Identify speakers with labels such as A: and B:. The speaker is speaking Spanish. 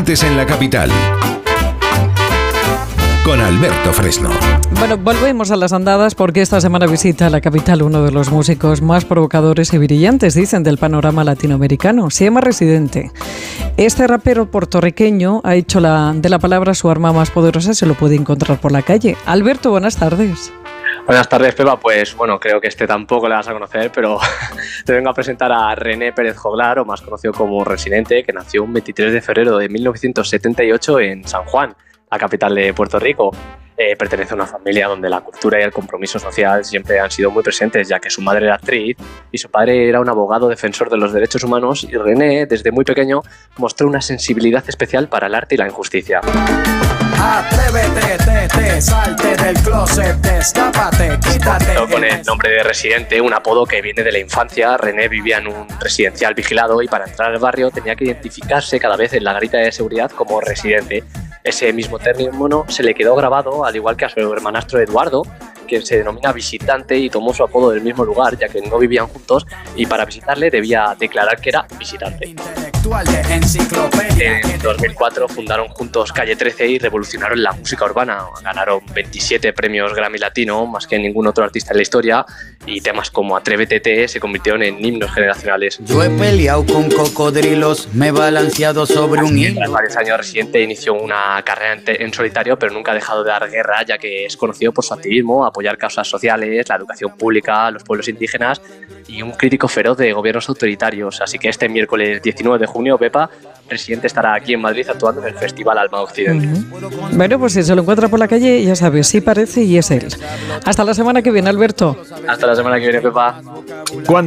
A: martes en la capital. Con Alberto Fresno.
B: Bueno, volvemos a las andadas porque esta semana visita a la capital uno de los músicos más provocadores y brillantes, dicen, del panorama latinoamericano. Se llama Residente. Este rapero puertorriqueño ha hecho de la palabra su arma más poderosa, se lo puede encontrar por la calle. Alberto, buenas tardes.
C: Buenas tardes, Pepa. Pues bueno, creo que tampoco le vas a conocer, pero te vengo a presentar a René Pérez Joglar, o más conocido como Residente, que nació un 23 de febrero de 1978 en San Juan, la capital de Puerto Rico. Pertenece a una familia donde la cultura y el compromiso social siempre han sido muy presentes, ya que su madre era actriz y su padre era un abogado defensor de los derechos humanos, y René, desde muy pequeño, mostró una sensibilidad especial para el arte y la injusticia.
D: Atrévete, salte del closet, escápate, quítate.
C: Con el nombre de Residente, un apodo que viene de la infancia, René vivía en un residencial vigilado y para entrar al barrio tenía que identificarse cada vez en la garita de seguridad como residente. Ese mismo término se le quedó grabado, al igual que a su hermanastro Eduardo, quien se denomina visitante y tomó su apodo del mismo lugar, ya que no vivían juntos y para visitarle debía declarar que era visitante. En 2004 fundaron juntos Calle 13 y revolucionaron la música urbana. Ganaron 27 premios Grammy Latino, más que ningún otro artista en la historia, y temas como Atrévete se convirtieron en himnos generacionales.
E: Yo he peleado con cocodrilos, me he balanceado sobre un hilo.
C: Tras varios años, Residente inició una carrera en solitario, pero nunca ha dejado de dar guerra, ya que es conocido por su activismo, apoyar causas sociales, la educación pública, los pueblos indígenas y un crítico feroz de gobiernos autoritarios. Así que este miércoles 19 de junio, Pepa, Residente estará aquí en Madrid actuando en el Festival Alma Occidente.
B: Bueno, pues si se lo encuentra por la calle, ya sabes, sí parece y es él. Hasta la semana que viene, Alberto.
C: Hasta la semana que viene, Pepa.